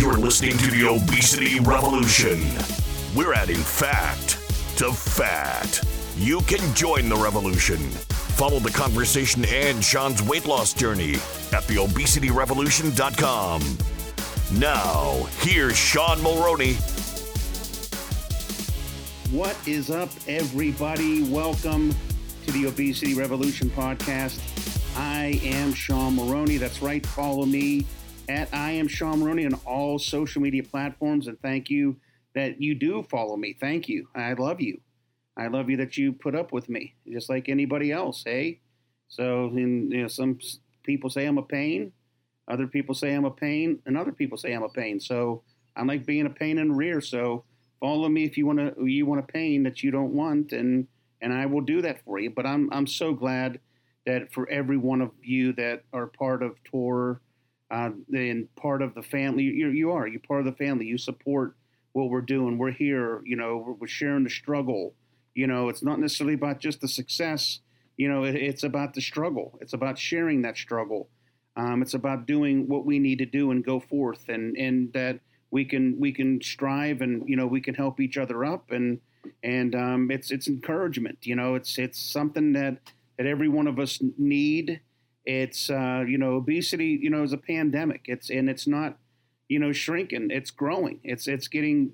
You're listening to the Obesity Revolution. We're adding fact to fat. You can join the revolution. Follow the conversation and Sean's weight loss journey at theobesityrevolution.com. Now, here's Sean Mulroney. What is up, everybody? Welcome to the Obesity Revolution podcast. I am Sean Mulroney. That's right. Follow me at I am Sean Mulroney on all social media platforms. And thank you that you do follow me. Thank you. I love you. I love you that you put up with me, just like anybody else, hey? So, some people say I'm a pain, other people say I'm a pain, and other people say I'm a pain. So I like being a pain in the rear. So follow me if you want a pain that you don't want, and I will do that for you. But I'm so glad that for every one of you that are part of TOR and part of the family, you're part of the family. You support what we're doing. We're here. We're sharing the struggle. It's not necessarily about just the success. It's about the struggle. It's about sharing that struggle. It's about doing what we need to do and go forth, and that we can strive, and we can help each other up, and it's encouragement. It's something that every one of us need. It's obesity is a pandemic. It's not shrinking. It's growing. It's getting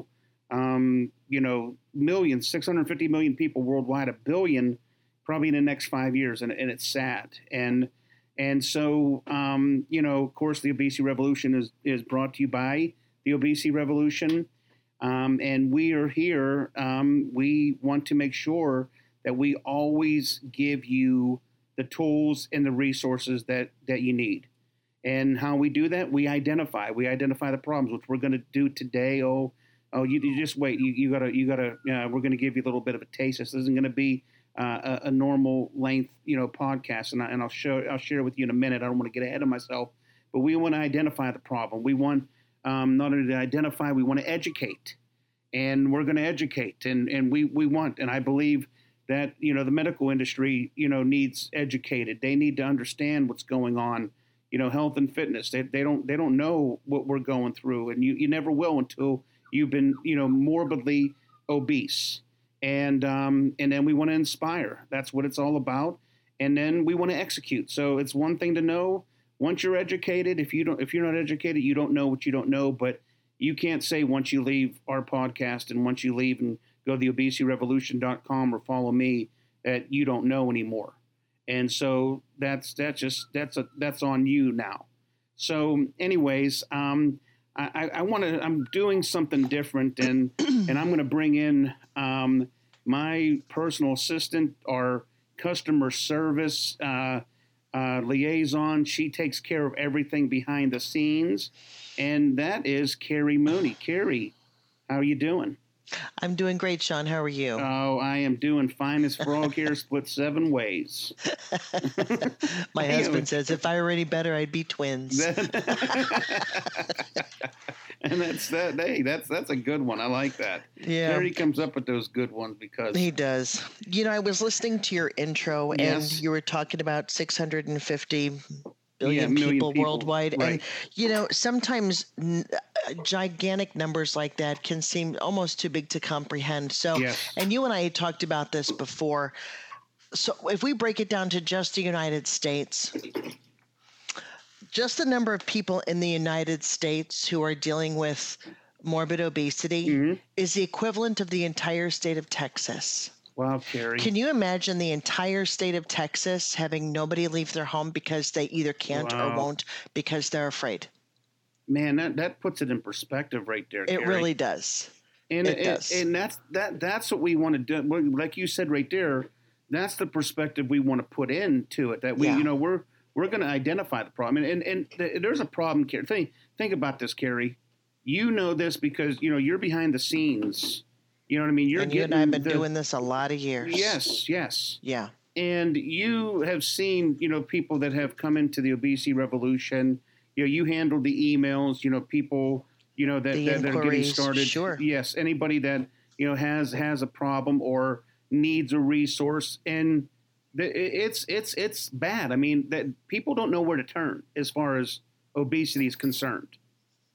millions, 650 million people worldwide, 1 billion probably in the next 5 years, and it's sad. And so of course, the Obesity Revolution is brought to you by the Obesity Revolution, and we are here. We want to make sure that we always give you the tools and the resources that you need. And how we do that, we identify the problems, which we're going to do today. You just wait. You gotta. We're going to give you a little bit of a taste. This isn't going to be a normal length, podcast, and I'll share with you in a minute. I don't want to get ahead of myself, but we want to identify the problem. We want not only to identify, we want to educate, and we're going to educate, and we want, and I believe that the medical industry needs educated. They need to understand what's going on. Health and fitness. They don't know what we're going through, and you never will until you've been morbidly obese. And then we want to inspire. That's what it's all about. And then we want to execute. So it's one thing to know once you're educated. If you're not educated, you don't know what you don't know. But you can't say once you leave our podcast and once you leave and go to theobesityrevolution.com or follow me that you don't know anymore. And so that's on you now. So anyways, I'm doing something different, and I'm going to bring in my personal assistant, our customer service liaison. She takes care of everything behind the scenes, and that is Carrie Mooney. Carrie, how are you doing? I'm doing great, Sean. How are you? Oh, I am doing fine as frog hair split 7 ways. My husband says if I were any better, I'd be twins. And that's that. Hey, that's a good one. I like that. Yeah. Terry comes up with those good ones because he does. I was listening to your intro, and you were talking about 650 billion people worldwide. Right. And, sometimes gigantic numbers like that can seem almost too big to comprehend. So, and you and I had talked about this before. So if we break it down to just the United States, just the number of people in the United States who are dealing with morbid obesity is the equivalent of the entire state of Texas. Wow, Carrie. Can you imagine the entire state of Texas having nobody leave their home because they either can't or won't because they're afraid? Man, that puts it in perspective right there, Carrie. It really does. And it does. And that's what we want to do. Like you said right there, that's the perspective we want to put into it. That we, we're going to identify the problem. And there's a problem, Carrie. Think about this, Carrie. You know this because you're behind the scenes. You know what I mean? You and I have been doing this a lot of years. Yes. Yeah. And you have seen, people that have come into the Obesity Revolution. You handle the emails, people, that are getting started. Sure. Yes. Anybody that, has a problem or needs a resource, and it's bad. I mean, that people don't know where to turn as far as obesity is concerned.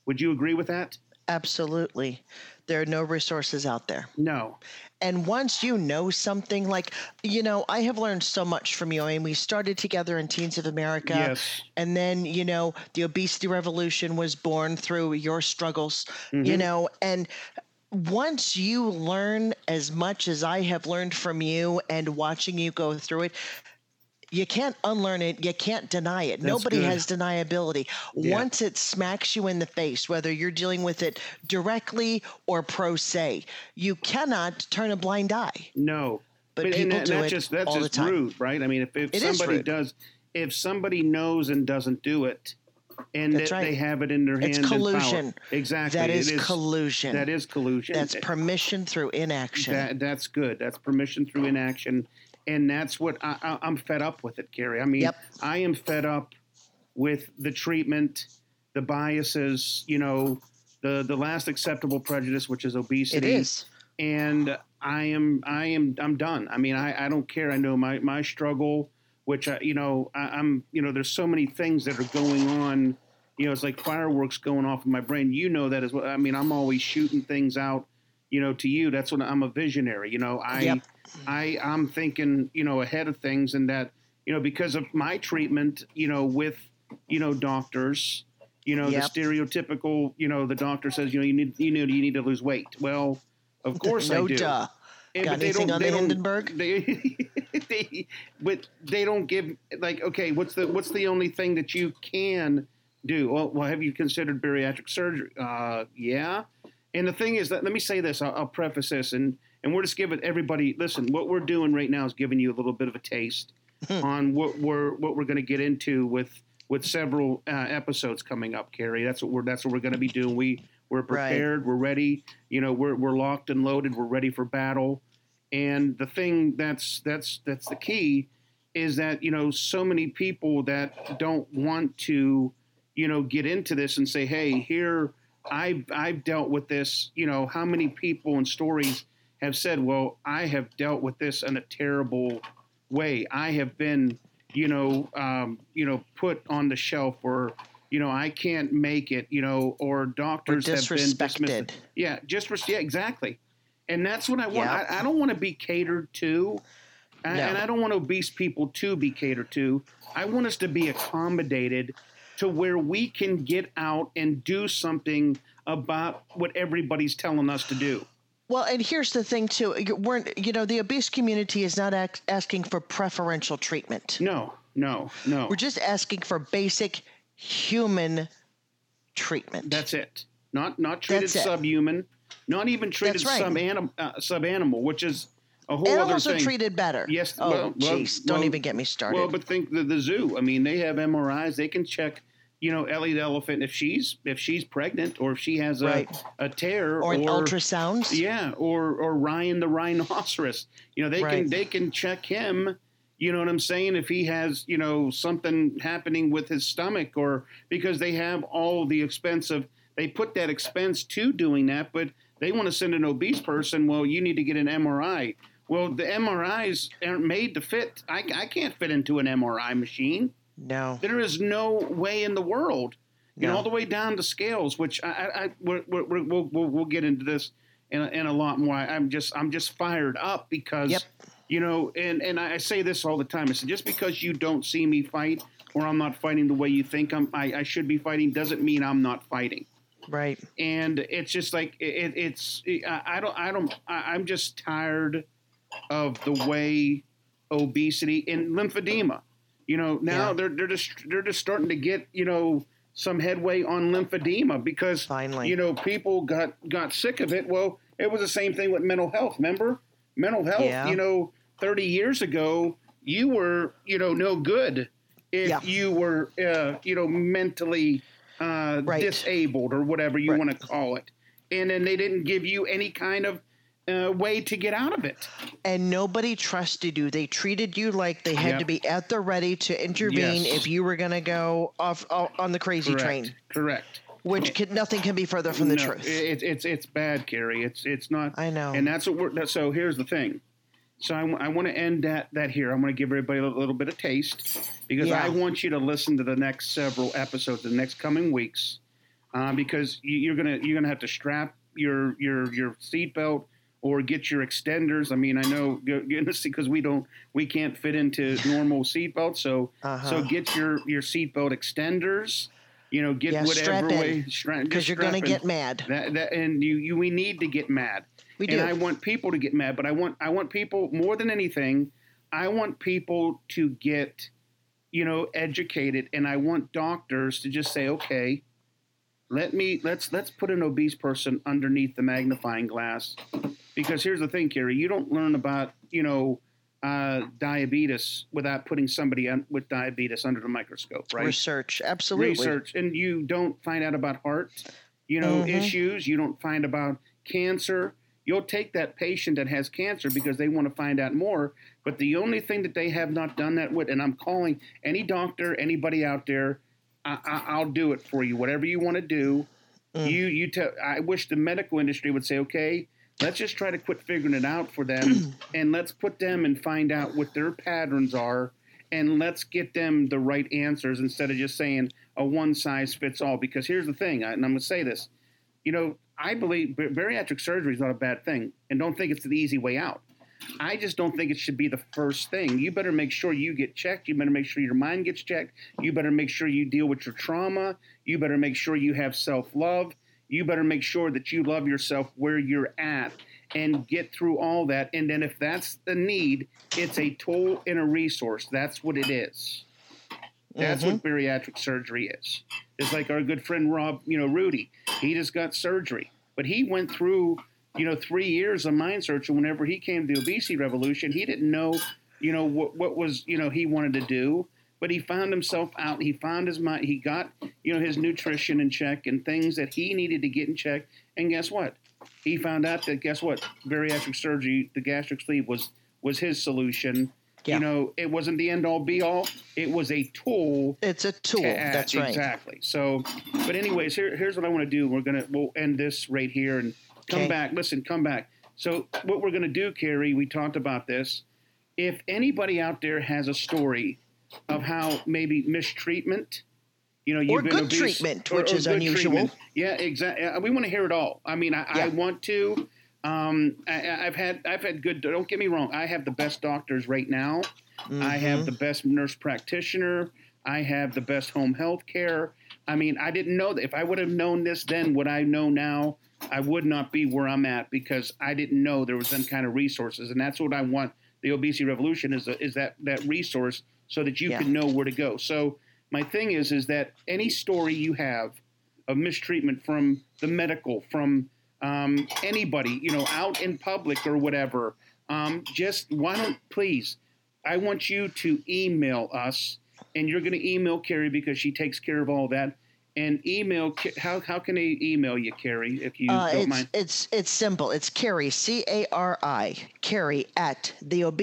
Would you agree with that? Absolutely. There are no resources out there. No. And once you know something, like, I have learned so much from you. I mean, we started together in Teens of America. Yes. And then, the obesity revolution was born through your struggles, and once you learn as much as I have learned from you and watching you go through it, you can't unlearn it. You can't deny it. That's Nobody good. has deniability. Yeah. Once it smacks you in the face, whether you're dealing with it directly or pro se, you cannot turn a blind eye. No. But people do it that's all the just time. rude, right? I mean, if somebody knows and doesn't do it, and they have it in their hand, it's collusion. Exactly. That is collusion. That is collusion. That's permission through inaction. That's good. That's permission through inaction. And that's what I'm fed up with it, Carrie. I mean, I am fed up with the treatment, the biases, the last acceptable prejudice, which is obesity. It is. And I'm done. I mean, I don't care. I know my struggle, which I'm there's so many things that are going on. It's like fireworks going off in my brain. You know that as well. I mean, I'm always shooting things out. To you, that's what I'm a visionary. I'm thinking, ahead of things, and that, because of my treatment, with, doctors, the stereotypical, the doctor says, you need to lose weight. Well, of course I do. Duh. Got anything on the Hindenburg? But they don't give, like, okay, what's the only thing that you can do? Well, have you considered bariatric surgery? Yeah. And the thing is that, let me say this, I'll preface this, and we're just giving everybody, listen, what we're doing right now is giving you a little bit of a taste on what we're going to get into with several episodes coming up, Carrie. That's what we're going to be doing. We're prepared, right. We're ready, we're locked and loaded, we're ready for battle. And the thing that's the key is that, so many people that don't want to, get into this and say, hey, here, I've dealt with this, how many people and stories have said, well, I have dealt with this in a terrible way. I have been, put on the shelf, or, I can't make it, or doctors have been dismissed. Yeah, yeah, exactly. And that's what I want. Yep. I don't want to be catered to, and I don't want obese people to be catered to. I want us to be accommodated to where we can get out and do something about what everybody's telling us to do. Well, and here's the thing, too. The obese community is not asking for preferential treatment. No. We're just asking for basic human treatment. That's it. Not treated subhuman, not even treated subanimal, which is a whole Animals other thing. Are treated better. Yes. Oh, jeez. Don't even get me started. Well, but think the zoo. I mean, they have MRIs. They can check, Ellie the elephant, if she's pregnant, or if she has a tear, or an ultrasound. Yeah, or Ryan the rhinoceros. They can check him. You know what I'm saying? If he has, something happening with his stomach, or because they have all the expensive, they put that expense to doing that, but they want to send an obese person. Well, you need to get an MRI. Well, the MRIs aren't made to fit. I can't fit into an MRI machine. No. There is no way in the world. All the way down to scales, which we'll get into this in a lot more. I'm just fired up because, and I say this all the time. I said, just because you don't see me fight, or I'm not fighting the way you think I should be fighting, doesn't mean I'm not fighting. Right. And it's just like I'm just tired of the way obesity and lymphedema. Now they're just starting to get some headway on lymphedema because finally, people got sick of it. Well, it was the same thing with mental health. Remember, mental health. 30 years ago, you were no good if you were mentally disabled or whatever you want to call it, and then they didn't give you any kind of way to get out of it. And nobody trusted you. They treated you like they had to be at the ready to intervene if you were going to go off on the crazy train. Correct. Which nothing can be further from the truth. It's bad, Carrie. It's not. I know. And that's what so here's the thing. So I want to end that here. I'm going to give everybody a little bit of taste because I want you to listen to the next several episodes, the next coming weeks. because you're gonna have to strap your seatbelt or get your extenders. I mean, I know because we can't fit into normal seatbelts, so get your seatbelt extenders. Get whatever way, because you're going to get mad. And we need to get mad. We do. And I want people to get mad, but I want people more than anything. I want people to get, educated, and I want doctors to just say, okay, let's put an obese person underneath the magnifying glass, because here's the thing, Carrie, you don't learn about diabetes without putting somebody with diabetes under the microscope, right? Research, absolutely. And you don't find out about heart, issues. You don't find about cancer. You'll take that patient that has cancer because they want to find out more. But the only thing that they have not done that with, and I'm calling any doctor, anybody out there, I'll do it for you. Whatever you want to do, I wish the medical industry would say, okay, let's just try to quit figuring it out for them, and let's put them and find out what their patterns are, and let's get them the right answers instead of just saying a one-size-fits-all. Because here's the thing, and I'm going to say this, I believe bariatric surgery is not a bad thing, and don't think it's the easy way out. I just don't think it should be the first thing. You better make sure you get checked. You better make sure your mind gets checked. You better make sure you deal with your trauma. You better make sure you have self-love. You better make sure that you love yourself where you're at and get through all that. And then if that's the need, it's a tool and a resource. That's what it is. That's what bariatric surgery is. It's like our good friend Rob, Rudy. He just got surgery. But he went through, 3 years of mind searching. Whenever he came to the obesity revolution, he didn't know, what was, he wanted to do. But he found himself out. He found his mind. He got, his nutrition in check and things that he needed to get in check. And guess what? He found out that, bariatric surgery, the gastric sleeve was his solution. Yeah. It wasn't the end all be all. It was a tool. It's a tool. That's right. Exactly. So, but anyways, here's what I want to do. We'll end this right here and come back. Listen, come back. So what we're going to do, Carrie, we talked about this. If anybody out there has a story of how maybe mistreatment, or good obese, treatment, which is unusual. Treatment. Yeah, exactly. We want to hear it all. I mean, I want to. I've had good. Don't get me wrong. I have the best doctors right now. I have the best nurse practitioner. I have the best home health care. I mean, I didn't know that. If I would have known this then, what I know now, I would not be where I'm at because I didn't know there was some kind of resources, and that's what I want. The obesity revolution is that resource so that you can know where to go. So my thing is that any story you have of mistreatment from the medical, from anybody, out in public or whatever, please, I want you to email us, and you're going to email Carrie because she takes care of all that. And email, how can they email you, Carrie, if you don't mind? It's simple. It's Carrie, C-A-R-I, Carrie at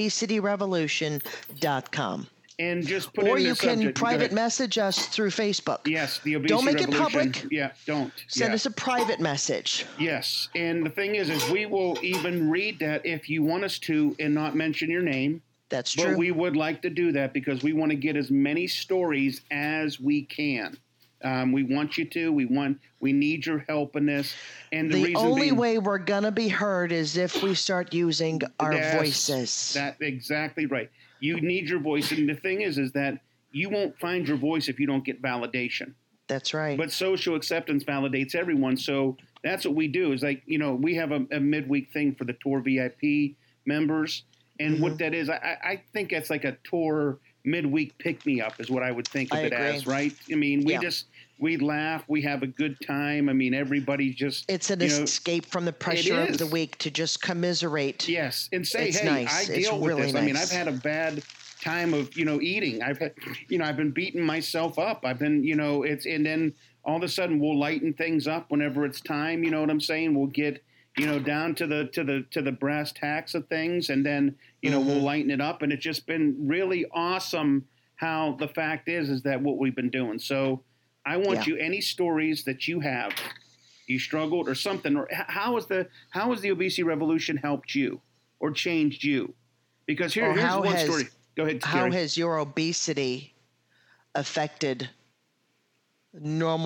theobesityrevolution.com. And just put or in the subject. Or you can private message us through Facebook. Yes, the Obesity Revolution. Don't make it public. Yeah, don't. Send us a private message. Yes, and the thing is we will even read that if you want us to and not mention your name. That's true. But we would like to do that because we want to get as many stories as we can. We want you to. We need your help in this. And the reason only way we're gonna be heard is if we start using our voices. That's exactly right. You need your voice, and the thing is that you won't find your voice if you don't get validation. That's right. But social acceptance validates everyone, so that's what we do. Is we have a midweek thing for the Tour VIP members, and what that is, I think that's like a Tour midweek pick-me-up is what I would think of it as, right? I mean, we laugh, we have a good time. I mean, everybody just... It's an escape from the pressure of the week to just commiserate. Yes, and say, it's hey, nice. I deal with really this. Nice. I mean, I've had a bad time of, eating. I've had, I've been beating myself up. I've been, and then all of a sudden we'll lighten things up whenever it's time, you know what I'm saying? We'll get... down to the brass tacks of things, and then we'll lighten it up. And it's just been really awesome. How the fact is that what we've been doing. So I want you any stories that you have, you struggled or something, or how has the obesity revolution helped you or changed you? Because here's one story. Go ahead, Carrie. How has your obesity affected normal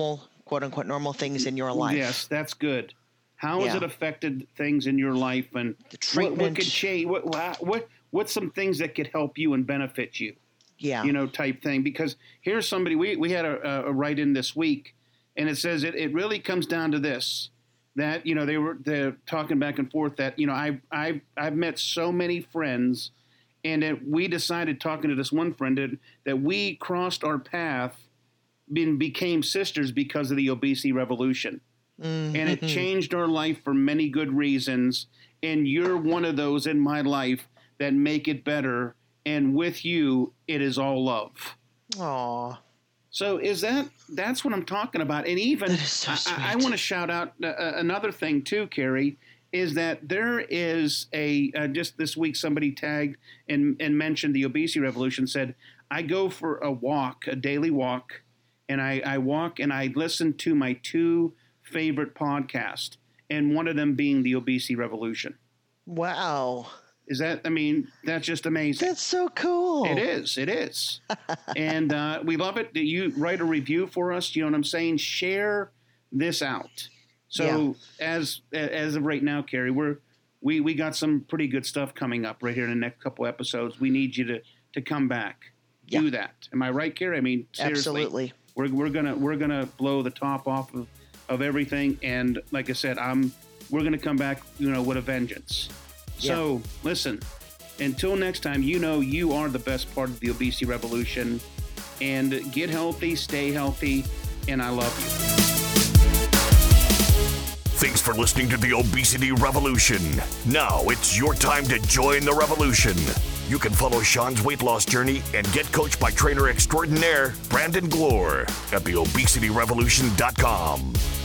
quote unquote normal things in your life. Yes, that's good. How has it affected things in your life, and the treatment? What could change? What's some things that could help you and benefit you? Yeah, type thing. Because here's somebody we had a write-in this week, and it says it really comes down to this, that they're talking back and forth that I've met so many friends, and that we decided, talking to this one friend, that we crossed our path and became sisters because of the obesity revolution. Mm-hmm. And it changed our life for many good reasons. And you're one of those in my life that make it better. And with you, it is all love. Aww. So that's what I'm talking about. And even so I want to shout out another thing too, Carrie, is that there is just this week somebody tagged and mentioned the obesity revolution, said, I go for a daily walk, and I walk and I listen to my 2 favorite podcast, and one of them being the obesity revolution. Wow. That's just amazing. That's so cool. It is. And we love it that you write a review for us. You know what I'm saying? Share this out. So as of right now, Carrie, we got some pretty good stuff coming up right here in the next couple episodes. We need you to come back. Do that. Am I right, Carrie? Seriously. Absolutely. We're gonna blow the top off of everything, and like I said, we're gonna come back, with a vengeance. So listen, until next time, you are the best part of the obesity revolution, and get healthy, stay healthy, and I love you. Thanks for listening to the Obesity Revolution. Now it's your time to join the revolution. You can follow Sean's weight loss journey and get coached by trainer extraordinaire Brandon Glore at theobesityrevolution.com.